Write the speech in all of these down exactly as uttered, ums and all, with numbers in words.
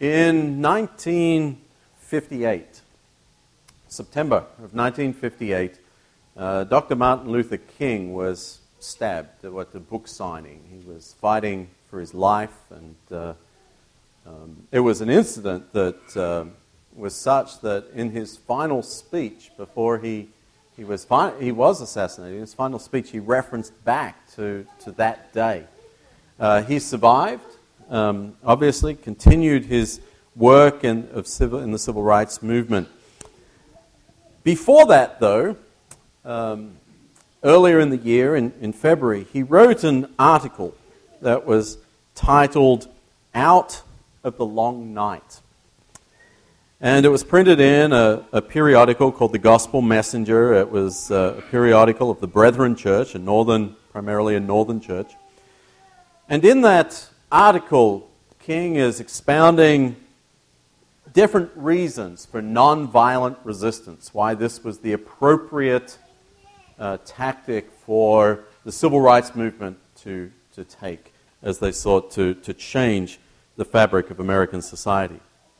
In nineteen fifty-eight, September of nineteen fifty-eight, uh, Doctor Martin Luther King was stabbed at the book signing. He was fighting for his life, and uh, um, it was an incident that uh, was such that in his final speech before he he was fi- he was assassinated, in his final speech he referenced back to, to that day. Uh, he survived. Um, obviously, continued his work in, of civil, in the civil rights movement. Before that, though, um, earlier in the year, in, in February, he wrote an article that was titled "Out of the Long Night." And it was printed in a, a periodical called the Gospel Messenger. It was uh, a periodical of the Brethren Church, a northern, primarily a northern church. And in that article, King is expounding different reasons for nonviolent resistance, why this was the appropriate uh, tactic for the civil rights movement to, to take as they sought to, to change the fabric of American society.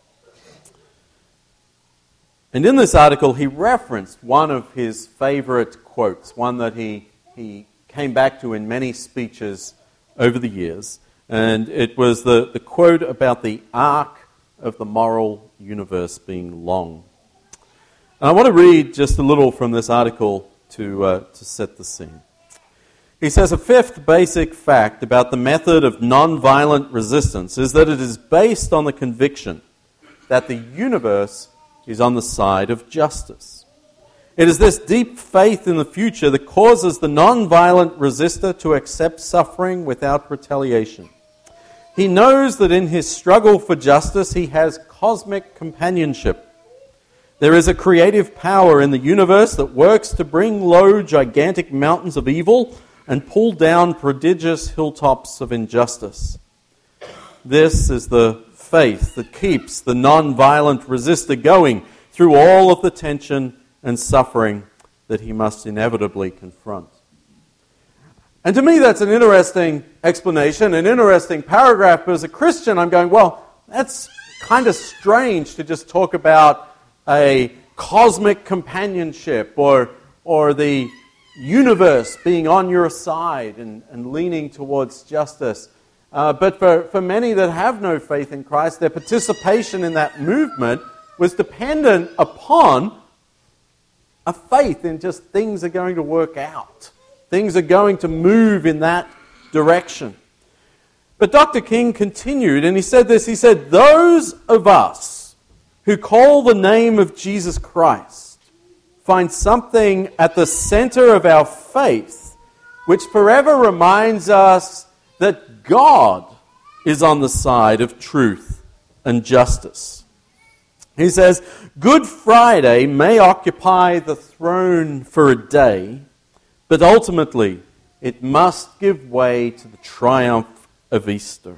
And in this article, he referenced one of his favorite quotes, one that he, he came back to in many speeches over the years. And it was the, the quote about the arc of the moral universe being long. And I want to read just a little from this article to, uh, to set the scene. He says, a fifth basic fact about the method of nonviolent resistance is that it is based on the conviction that the universe is on the side of justice. It is this deep faith in the future that causes the nonviolent resistor to accept suffering without retaliation. He knows that in his struggle for justice, he has cosmic companionship. There is a creative power in the universe that works to bring low gigantic mountains of evil and pull down prodigious hilltops of injustice. This is the faith that keeps the non-violent resistor going through all of the tension and suffering that he must inevitably confront. And to me, that's an interesting explanation, an interesting paragraph. But as a Christian, I'm going, well, that's kind of strange to just talk about a cosmic companionship or, or the universe being on your side and, and leaning towards justice. Uh, but for, for many that have no faith in Christ, their participation in that movement was dependent upon a faith in just things are going to work out. Things are going to move in that direction. But Doctor King continued, and he said this, he said, those of us who call the name of Jesus Christ find something at the center of our faith which forever reminds us that God is on the side of truth and justice. He says, Good Friday may occupy the throne for a day, but ultimately, it must give way to the triumph of Easter.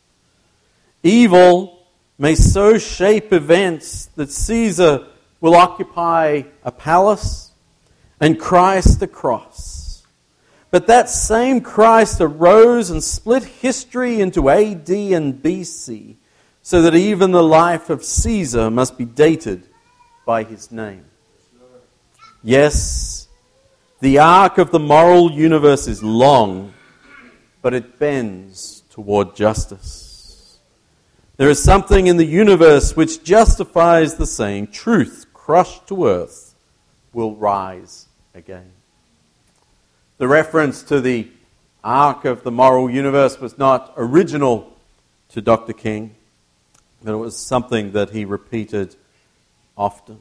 Evil may so shape events that Caesar will occupy a palace and Christ a cross. But that same Christ arose and split history into A D and B C, so that even the life of Caesar must be dated by his name. Yes, the arc of the moral universe is long, but it bends toward justice. There is something in the universe which justifies the saying, truth crushed to earth will rise again. The reference to the arc of the moral universe was not original to Doctor King, but it was something that he repeated often.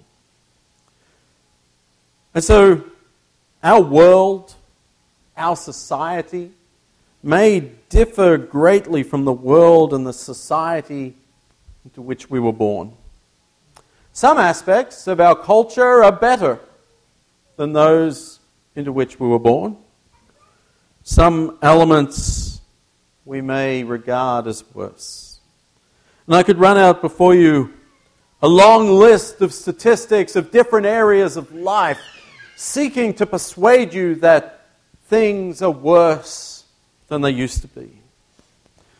And so, our world, our society, may differ greatly from the world and the society into which we were born. Some aspects of our culture are better than those into which we were born. Some elements we may regard as worse. And I could run out before you a long list of statistics of different areas of life seeking to persuade you that things are worse than they used to be.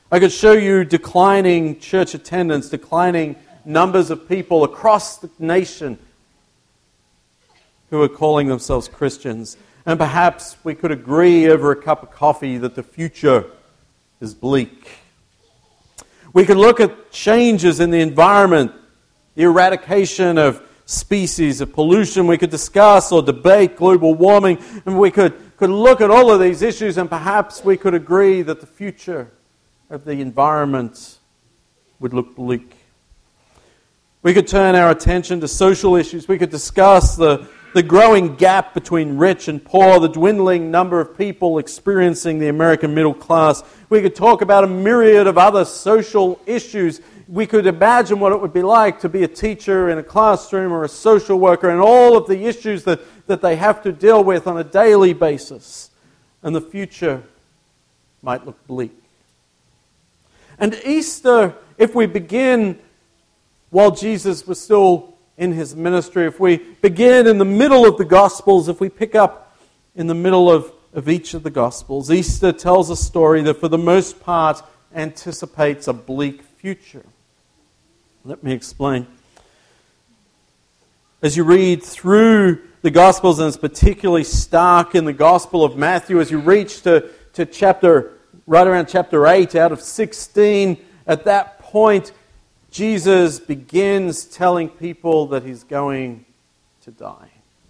I could show you declining church attendance, declining numbers of people across the nation who are calling themselves Christians. And perhaps we could agree over a cup of coffee that the future is bleak. We could look at changes in the environment, the eradication of species, of pollution. We could discuss or debate global warming. And we could, could look at all of these issues, and perhaps we could agree that the future of the environment would look bleak. We could turn our attention to social issues. We could discuss the, the growing gap between rich and poor, the dwindling number of people experiencing the American middle class. We could talk about a myriad of other social issues. We could imagine what it would be like to be a teacher in a classroom or a social worker, and all of the issues that, that they have to deal with on a daily basis. And the future might look bleak. And Easter, if we begin while Jesus was still in his ministry, if we begin in the middle of the Gospels, if we pick up in the middle of, of each of the Gospels, Easter tells a story that for the most part anticipates a bleak future. Let me explain. As you read through the Gospels, and it's particularly stark in the Gospel of Matthew, as you reach to, to chapter, right around chapter eight out of sixteen, at that point, Jesus begins telling people that he's going to die.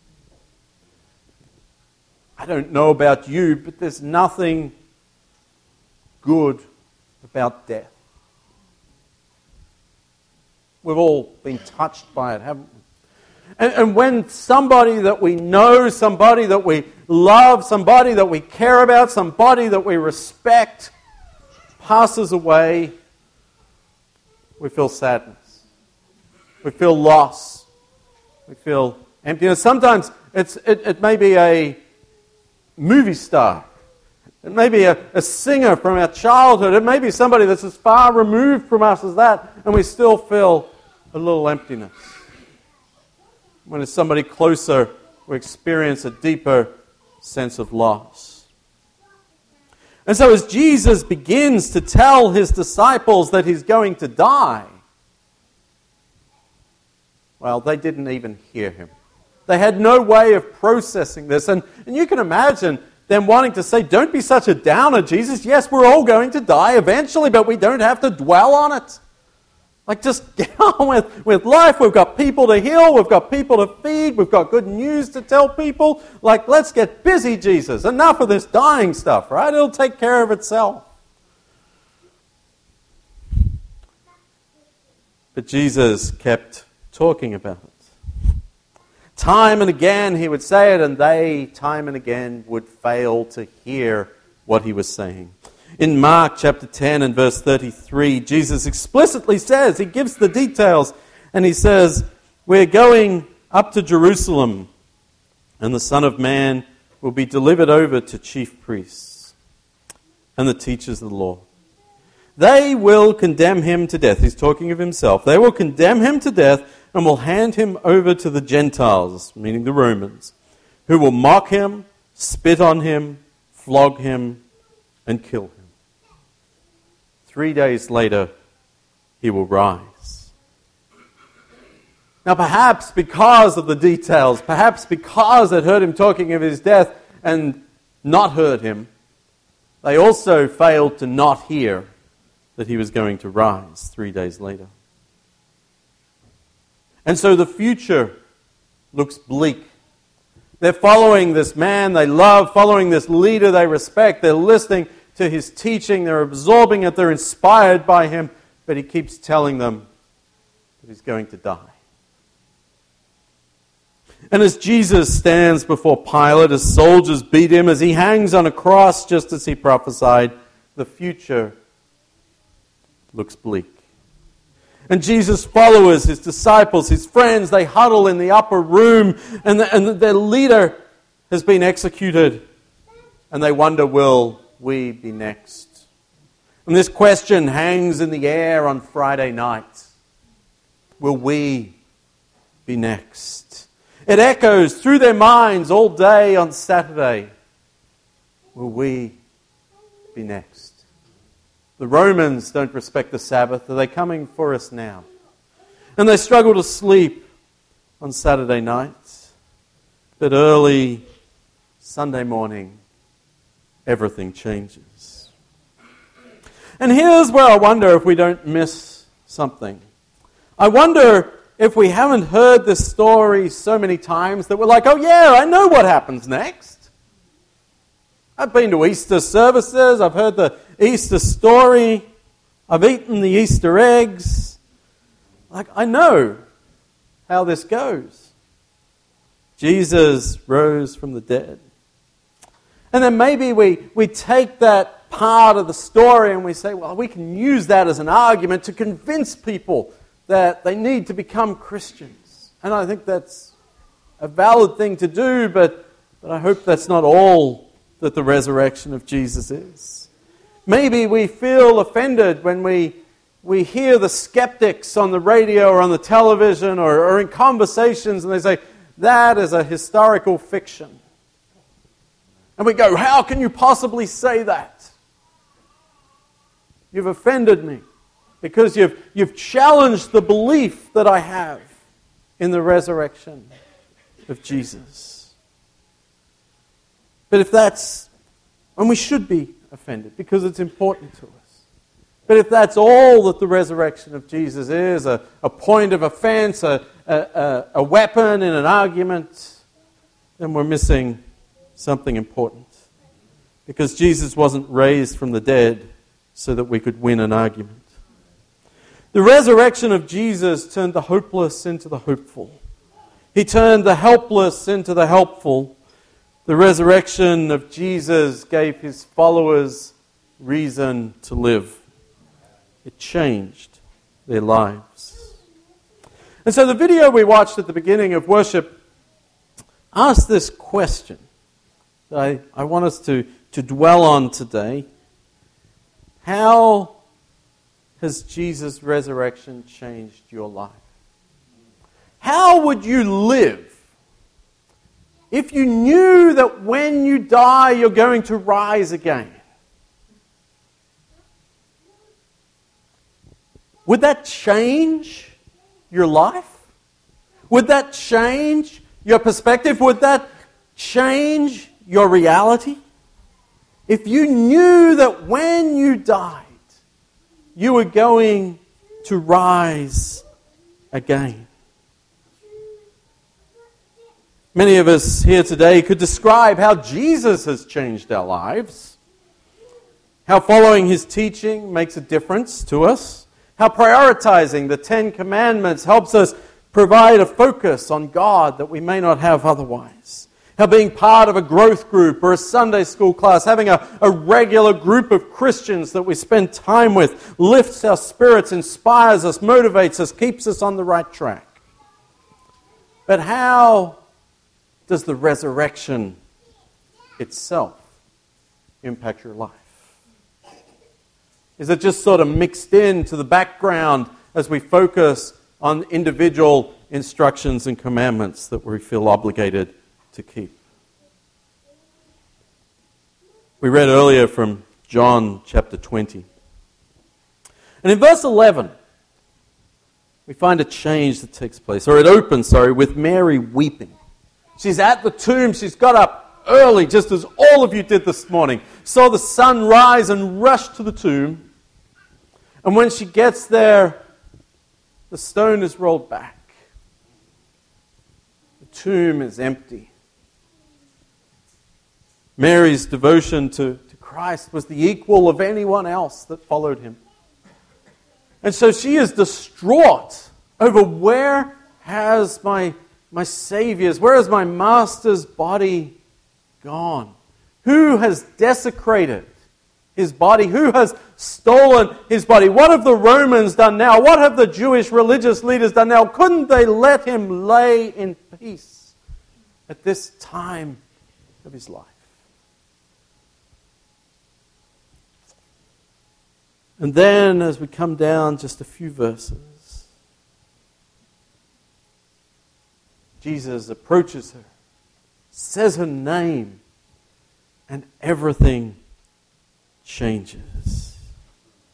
I don't know about you, but there's nothing good about death. We've all been touched by it, haven't we? And, and when somebody that we know, somebody that we love, somebody that we care about, somebody that we respect passes away, we feel sadness. We feel loss. We feel emptiness. Sometimes it's, it, it may be a movie star. It may be a, a singer from our childhood. It may be somebody that's as far removed from us as that, and we still feel a little emptiness. When it's somebody closer, we experience a deeper sense of loss. And so as Jesus begins to tell his disciples that he's going to die, well, they didn't even hear him. They had no way of processing this. And, and you can imagine them wanting to say, don't be such a downer, Jesus. Yes, we're all going to die eventually, but we don't have to dwell on it. Like, just get on with, with life. We've got people to heal. We've got people to feed. We've got good news to tell people. Like, let's get busy, Jesus. Enough of this dying stuff, right? It'll take care of itself. But Jesus kept talking about it. Time and again he would say it, and they, time and again, would fail to hear what he was saying. In Mark chapter ten and verse thirty-three, Jesus explicitly says, he gives the details, and he says, we're going up to Jerusalem, and the Son of Man will be delivered over to chief priests and the teachers of the law. They will condemn him to death. He's talking of himself. They will condemn him to death and will hand him over to the Gentiles, meaning the Romans, who will mock him, spit on him, flog him, and kill him. Three days later, he will rise. Now, perhaps because of the details, perhaps because they'd heard him talking of his death and not heard him, they also failed to not hear that he was going to rise three days later. And so the future looks bleak. They're following this man they love, following this leader they respect. They're listening to his teaching. They're absorbing it. They're inspired by him. But he keeps telling them that he's going to die. And as Jesus stands before Pilate, as soldiers beat him, as he hangs on a cross just as he prophesied, the future looks bleak. And Jesus' followers, his disciples, his friends, they huddle in the upper room, and, the, and their leader has been executed. And they wonder, will we be next? And this question hangs in the air on Friday night. Will we be next? It echoes through their minds all day on Saturday. Will we be next? The Romans don't respect the Sabbath. Are they coming for us now? And they struggle to sleep on Saturday nights. But early Sunday morning, everything changes. And here's where I wonder if we don't miss something. I wonder if we haven't heard this story so many times that we're like, oh yeah, I know what happens next. I've been to Easter services, I've heard the Easter story, I've eaten the Easter eggs. Like, I know how this goes. Jesus rose from the dead. And then maybe we, we take that part of the story and we say, well, we can use that as an argument to convince people that they need to become Christians. And I think that's a valid thing to do, but, but I hope that's not all that the resurrection of Jesus is. Maybe we feel offended when we, we hear the skeptics on the radio or on the television or, or in conversations and they say, that is a historical fiction. And we go, how can you possibly say that? You've offended me because you've, you've challenged the belief that I have in the resurrection of Jesus. But if that's, and we should be offended because it's important to us. But if that's all that the resurrection of Jesus is, a, a point of offense, a, a, a weapon in an argument, then we're missing something important. Because Jesus wasn't raised from the dead so that we could win an argument. The resurrection of Jesus turned the hopeless into the hopeful. He turned the helpless into the helpful. The resurrection of Jesus gave his followers reason to live. It changed their lives. And so the video we watched at the beginning of worship asked this question that I, I want us to, to dwell on today. How has Jesus' resurrection changed your life? How would you live if you knew that when you die you're going to rise again? Would that change your life? Would that change your perspective? Would that change your reality? If you knew that when you died, you were going to rise again. Many of us here today could describe how Jesus has changed our lives, how following his teaching makes a difference to us, how prioritizing the Ten Commandments helps us provide a focus on God that we may not have otherwise. How being part of a growth group or a Sunday school class, having a, a regular group of Christians that we spend time with, lifts our spirits, inspires us, motivates us, keeps us on the right track. But how does the resurrection itself impact your life? Is it just sort of mixed into the background as we focus on individual instructions and commandments that we feel obligated to keep? We read earlier from John chapter twenty. And in verse eleven, we find a change that takes place, or it opens, sorry, with Mary weeping. She's at the tomb, she's got up early, just as all of you did this morning, saw the sun rise and rushed to the tomb. And when she gets there, the stone is rolled back. The tomb is empty. Mary's devotion to, to Christ was the equal of anyone else that followed him. And so she is distraught over where has my, my Savior's, where has my Master's body gone? Who has desecrated his body? Who has stolen his body? What have the Romans done now? What have the Jewish religious leaders done now? Couldn't they let him lay in peace at this time of his life? And then as we come down just a few verses, Jesus approaches her, says her name, and everything changes.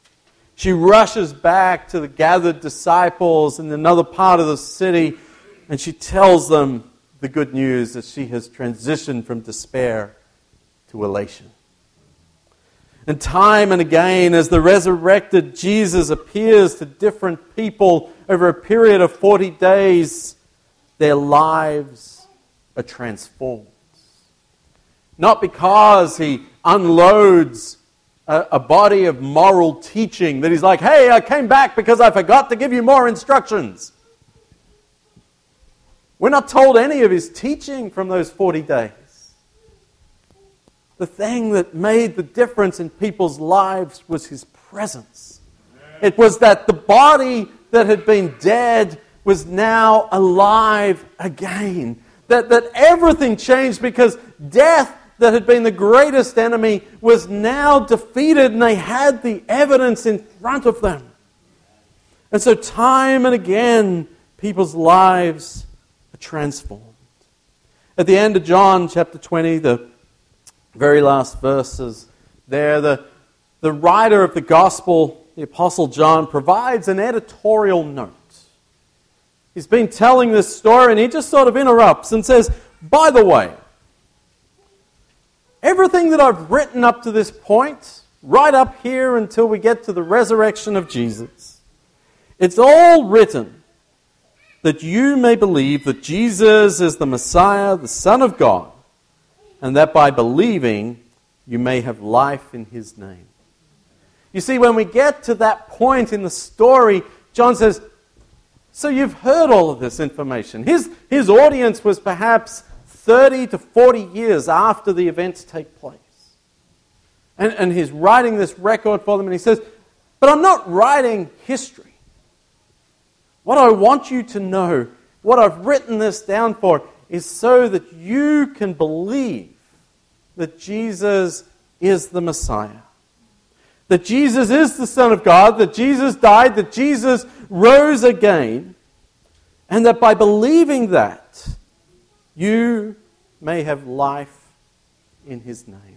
She rushes back to the gathered disciples in another part of the city, and she tells them the good news that she has transitioned from despair to elation. And time and again, as the resurrected Jesus appears to different people over a period of forty days, their lives are transformed. Not because he unloads a, a body of moral teaching that he's like, hey, I came back because I forgot to give you more instructions. We're not told any of his teaching from those forty days. The thing that made the difference in people's lives was his presence. It was that the body that had been dead was now alive again. That, that everything changed because death, that had been the greatest enemy, was now defeated, and they had the evidence in front of them. And so time and again, people's lives are transformed. At the end of John chapter twenty, the very last verses there, the, the writer of the gospel, the Apostle John, provides an editorial note. He's been telling this story, and he just sort of interrupts and says, by the way, everything that I've written up to this point, right up here until we get to the resurrection of Jesus, it's all written that you may believe that Jesus is the Messiah, the Son of God, and that by believing you may have life in his name. You see, when we get to that point in the story, John says, so you've heard all of this information. His, his audience was perhaps thirty to forty years after the events take place. And, and he's writing this record for them, and he says, but I'm not writing history. What I want you to know, what I've written this down for, is so that you can believe that Jesus is the Messiah. That Jesus is the Son of God, that Jesus died, that Jesus rose again, and that by believing that, you may have life in his name.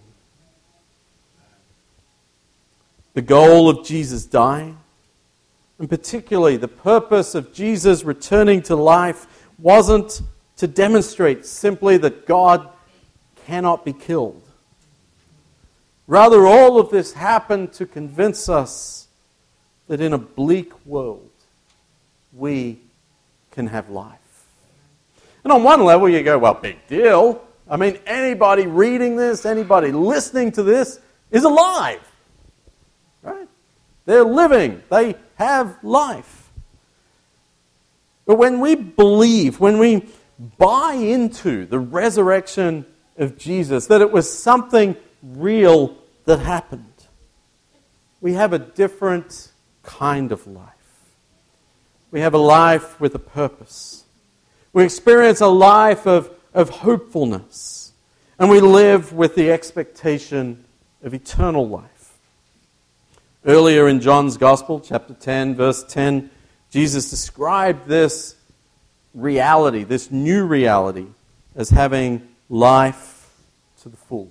The goal of Jesus dying, and particularly the purpose of Jesus returning to life, wasn't to demonstrate simply that God cannot be killed. Rather, all of this happened to convince us that in a bleak world, we can have life. And on one level, you go, well, big deal. I mean, anybody reading this, anybody listening to this is alive. Right? They're living. They have life. But when we believe, when we buy into the resurrection of Jesus, that it was something real that happened, we have a different kind of life. We have a life with a purpose. We experience a life of, of hopefulness, and we live with the expectation of eternal life. Earlier in John's Gospel, chapter ten, verse ten, Jesus described this reality, this new reality, as having life to the full.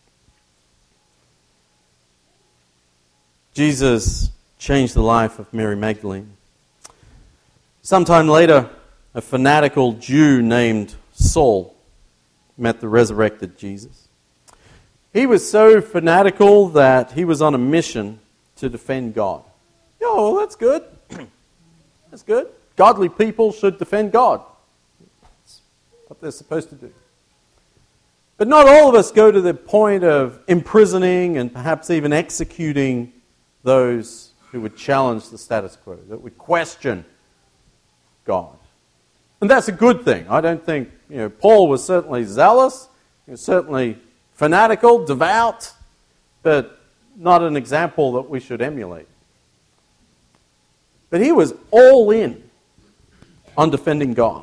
Jesus changed the life of Mary Magdalene. Sometime later, a fanatical Jew named Saul met the resurrected Jesus. He was so fanatical that he was on a mission to defend God. Oh, well, that's good. That's good. Godly people should defend God. That's what they're supposed to do. But not all of us go to the point of imprisoning and perhaps even executing those who would challenge the status quo, that would question God. And that's a good thing. I don't think, you know, Paul was certainly zealous, he was certainly fanatical, devout, but not an example that we should emulate. But he was all in on defending God.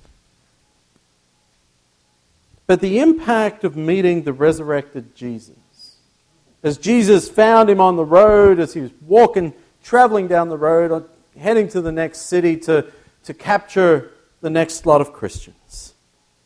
But the impact of meeting the resurrected Jesus, as Jesus found him on the road, as he was walking, traveling down the road, heading to the next city to, to capture the next lot of Christians,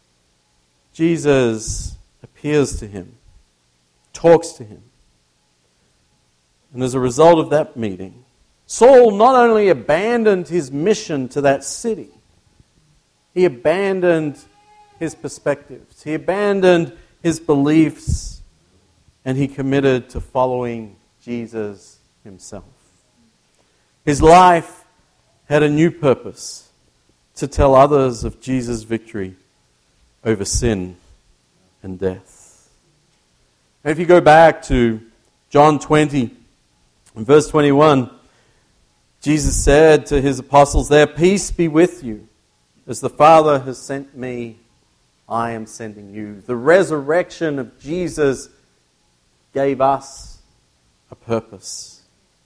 Jesus appears to him, talks to him. And as a result of that meeting, Saul not only abandoned his mission to that city, he abandoned his perspectives, he abandoned his beliefs, and he committed to following Jesus himself. His life had a new purpose: to tell others of Jesus' victory over sin and death. And if you go back to John twenty, in verse twenty-one, Jesus said to his apostles there, "Peace be with you. As the Father has sent me, I am sending you." The resurrection of Jesus gave us a purpose.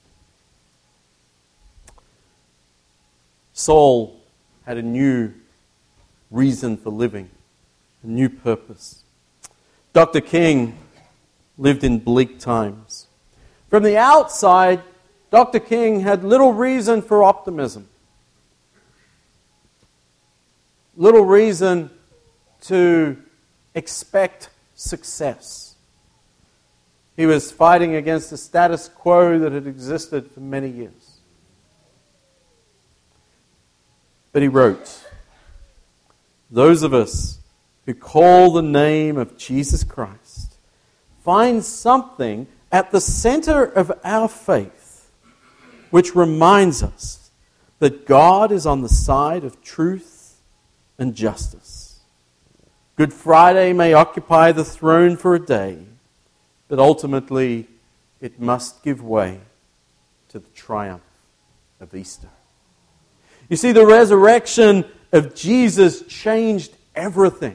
Saul had a new reason for living, a new purpose. Doctor King lived in bleak times. From the outside, Doctor King had little reason for optimism. Little reason to expect success. He was fighting against the status quo that had existed for many years. But he wrote, "Those of us who call the name of Jesus Christ find something at the center of our faith which reminds us that God is on the side of truth and justice. Good Friday may occupy the throne for a day, but ultimately it must give way to the triumph of Easter." You see, the resurrection of Jesus changed everything.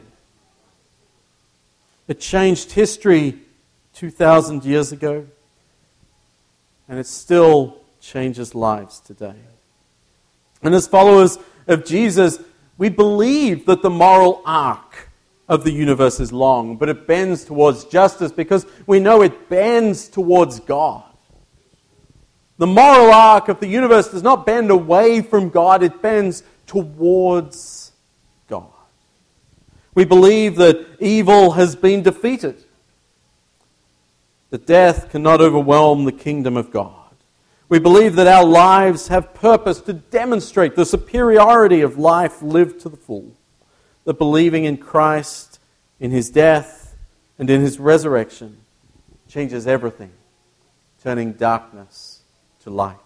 It changed history two thousand years ago, and it still changes lives today. And as followers of Jesus, we believe that the moral arc of the universe is long, but it bends towards justice because we know it bends towards God. The moral arc of the universe does not bend away from God, it bends towards God. We believe that evil has been defeated, that death cannot overwhelm the kingdom of God. We believe that our lives have purpose to demonstrate the superiority of life lived to the full, that believing in Christ, in His death, and in His resurrection changes everything, turning darkness to light.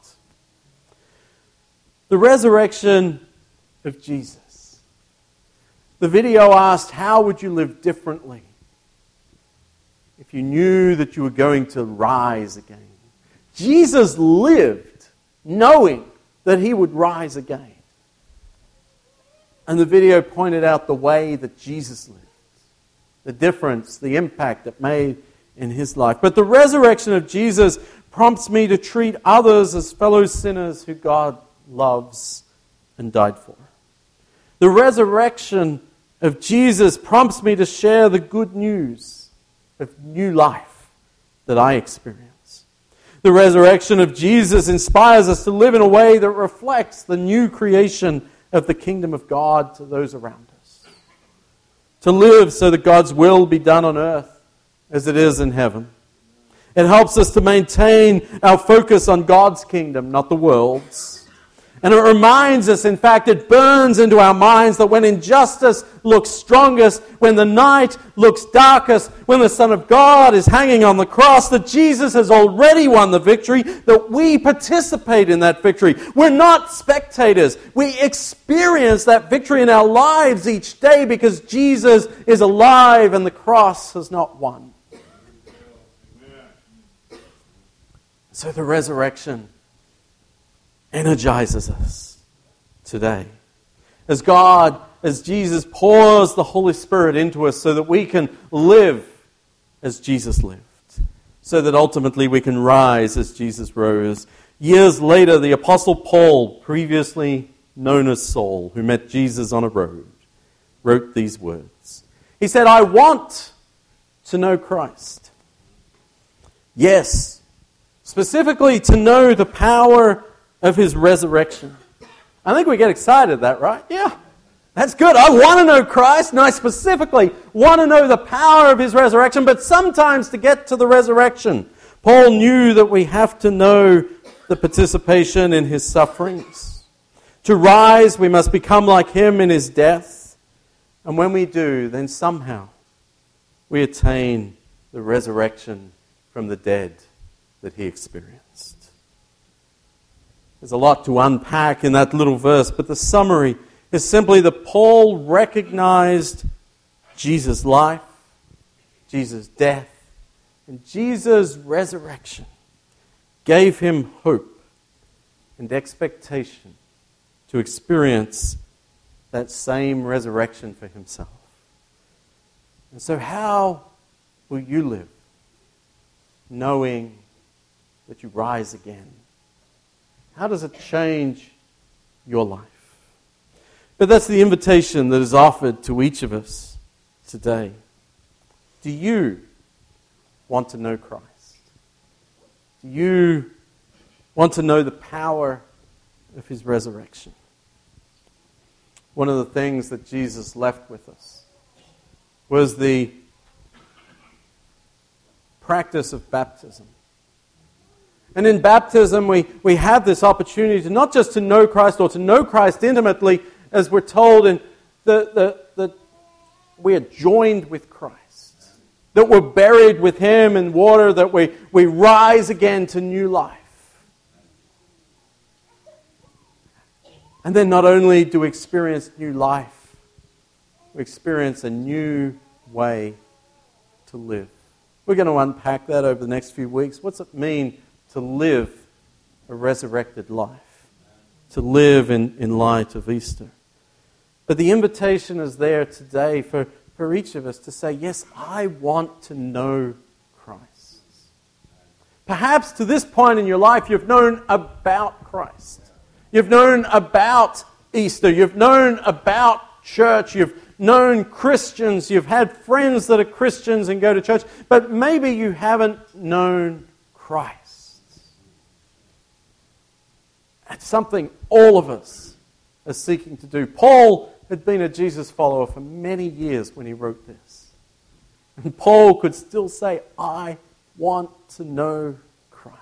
The resurrection of Jesus. The video asked, how would you live differently if you knew that you were going to rise again? Jesus lived knowing that He would rise again. And the video pointed out the way that Jesus lived, the difference, the impact it made in His life. But the resurrection of Jesus prompts me to treat others as fellow sinners who God loves and died for. The resurrection of Jesus prompts me to share the good news of new life that I experience. The resurrection of Jesus inspires us to live in a way that reflects the new creation of the kingdom of God to those around us. To live so that God's will be done on earth as it is in heaven. It helps us to maintain our focus on God's kingdom, not the world's. And it reminds us, in fact, it burns into our minds that when injustice looks strongest, when the night looks darkest, when the Son of God is hanging on the cross, that Jesus has already won the victory, that we participate in that victory. We're not spectators. We experience that victory in our lives each day because Jesus is alive and the cross has not won. So the resurrection energizes us today. As God, as Jesus pours the Holy Spirit into us so that we can live as Jesus lived. So that ultimately we can rise as Jesus rose. Years later, the Apostle Paul, previously known as Saul, who met Jesus on a road, wrote these words. He said, "I want to know Christ. Yes, specifically to know the power of His resurrection." I think we get excited at that, right? Yeah, that's good. I want to know Christ, and I specifically want to know the power of His resurrection. But sometimes to get to the resurrection, Paul knew that we have to know the participation in his sufferings. To rise, we must become like him in his death. And when we do, then somehow we attain the resurrection from the dead that he experienced. There's a lot to unpack in that little verse, but the summary is simply that Paul recognized Jesus' life, Jesus' death, and Jesus' resurrection gave him hope and expectation to experience that same resurrection for himself. And so how will you live, knowing that you rise again? How does it change your life? But that's the invitation that is offered to each of us today. Do you want to know Christ? Do you want to know the power of his resurrection? One of the things that Jesus left with us was the practice of baptism. And in baptism, we, we have this opportunity to not just to know Christ or to know Christ intimately, as we're told in the, the, the we are joined with Christ, that we're buried with him in water, that we, we rise again to new life. And then not only do we experience new life, we experience a new way to live. We're going to unpack that over the next few weeks. What's it mean to live a resurrected life? To live in, in light of Easter. But the invitation is there today for, for each of us to say, yes, I want to know Christ. Perhaps to this point in your life, you've known about Christ. You've known about Easter. You've known about church. You've known Christians. You've had friends that are Christians and go to church. But maybe you haven't known Christ. That's something all of us are seeking to do. Paul had been a Jesus follower for many years when he wrote this. And Paul could still say, I want to know Christ.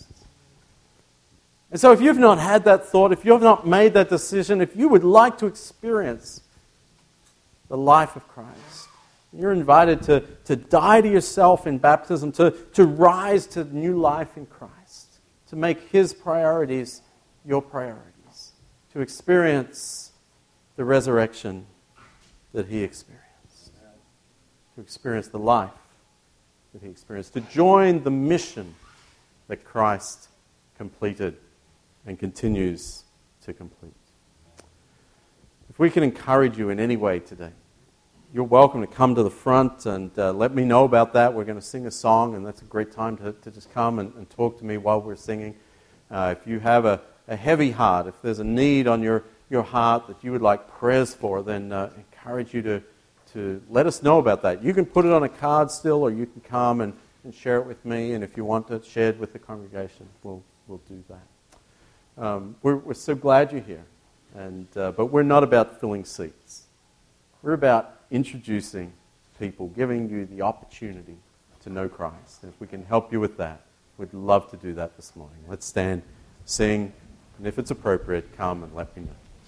And so if you've not had that thought, if you've not made that decision, if you would like to experience the life of Christ, you're invited to, to die to yourself in baptism, to, to rise to new life in Christ, to make his priorities your priorities, to experience the resurrection that he experienced, to experience the life that he experienced, to join the mission that Christ completed and continues to complete. If we can encourage you in any way today, you're welcome to come to the front and uh, let me know about that. We're going to sing a song, and that's a great time to, to just come and, and talk to me while we're singing. Uh, if you have a, a heavy heart, if there's a need on your, your heart that you would like prayers for, then uh, encourage you to, to let us know about that. You can put it on a card still, or you can come and, and share it with me, and if you want to share it with the congregation, we'll, we'll do that. Um, we're, we're so glad you're here, and uh, but we're not about filling seats. We're about introducing people, giving you the opportunity to know Christ. And if we can help you with that, we'd love to do that this morning. Let's stand, sing, and if it's appropriate, come and let me know.